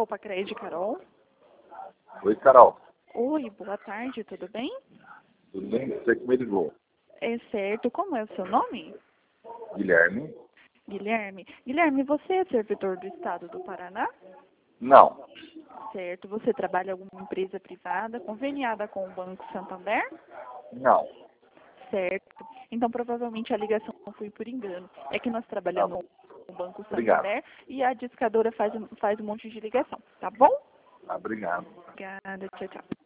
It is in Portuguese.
Roupa Crédito, Carol. Oi, Carol. Oi, boa tarde, tudo bem? Tudo bem? Você que me ligou. É certo. Como é o seu nome? Guilherme? Guilherme. Guilherme, você é servidor do Estado do Paraná? Não. Certo. Você trabalha em alguma empresa privada conveniada com o Banco Santander? Não. Certo. Então, provavelmente a ligação foi por engano. É que nós Tá trabalhamos bom. com o Banco Obrigado. Santander e a discadora faz um monte de ligação, tá bom? Obrigado. Obrigada. Tchau, tchau.